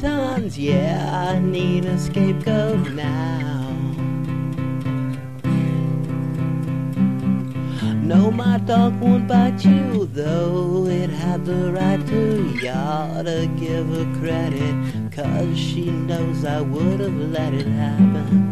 Tetons. Yeah, I need a scapegoat now. No, my dog won't bite you, though it had the right to. You ought to give her credit, 'cause she knows I would have let it happen.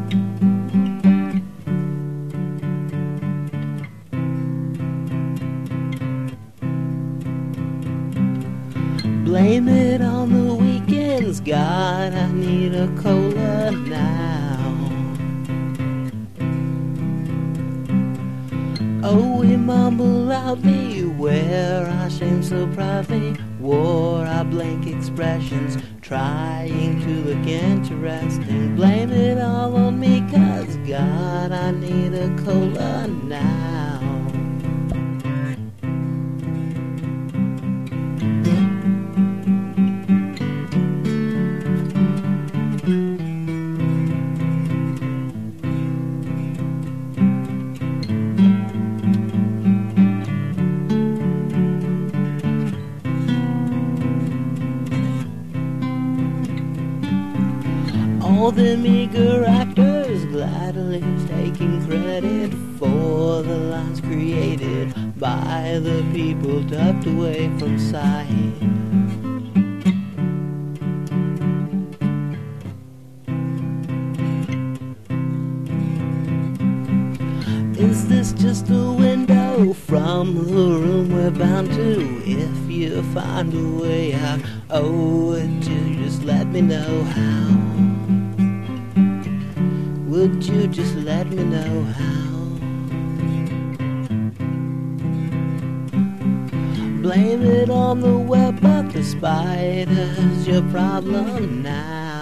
Blame it on the weekends, God, I need a cola now. Oh, we mumble loudly where our shame so proudly wore our blank expressions, trying to look interesting. Blame it all on me, 'cause God, I need a cola now. All them eager actors gladly taking credit for the lines created by the people tucked away from sight. Is this just a window from the room we're bound to? If you find a way out, oh, would you just let me know how? Would you just let me know how? Blame it on the web, but the spider's your problem now.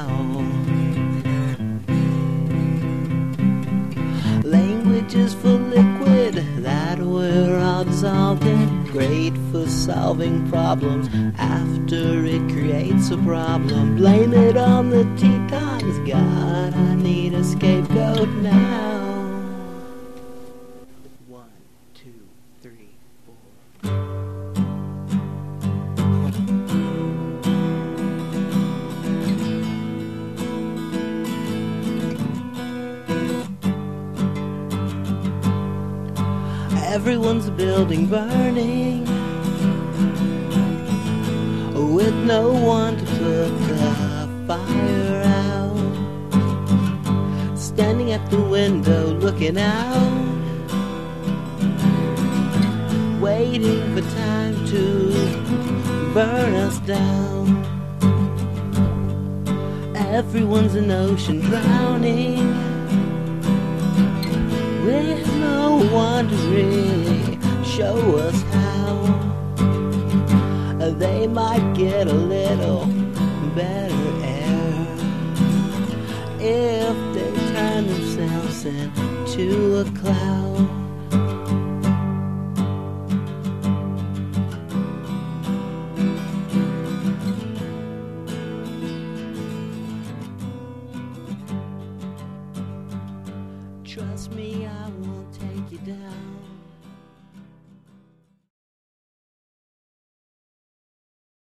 Language is for liquid that we're all dissolved in. Great for solving problems after it creates a problem. Blame it on the Tetons, God, I need a scapegoat now. 1, 2, 3, 4. Everyone's building burning, with no one to put the fire out. Standing at the window looking out, waiting for time to burn us down. Everyone's an ocean drowning, with no one to really show us how. They might get a little better air if they turn themselves into a cloud.